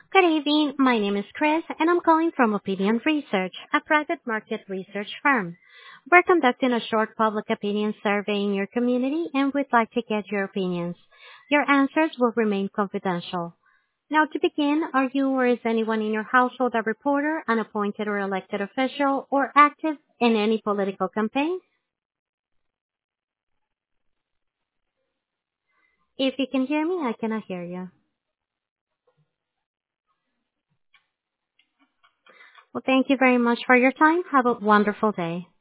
Good evening. My name is Chris, and I'm calling from Opinion Research, a private market research firm. We're conducting a short public opinion survey in your community, and we'd like to get your opinions. Your answers will remain confidential. Now, to begin, are you or is anyone in your household a reporter, an appointed or elected official, or active in any political campaign? If you can hear me, I cannot hear you. Well, thank you very much for your time. Have a wonderful day.